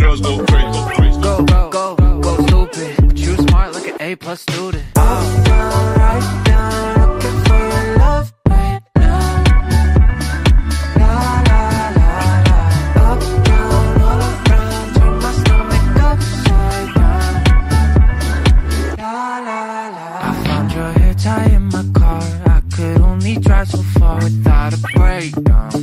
girls go crazy. Go stupid. But you smart like an A+ student. Up, down, right down, looking for your love right now. La la la la. Up, down, all around, turn my stomach upside down. La la la. I found your hair tie in my car. I could only drive so far without a breakdown.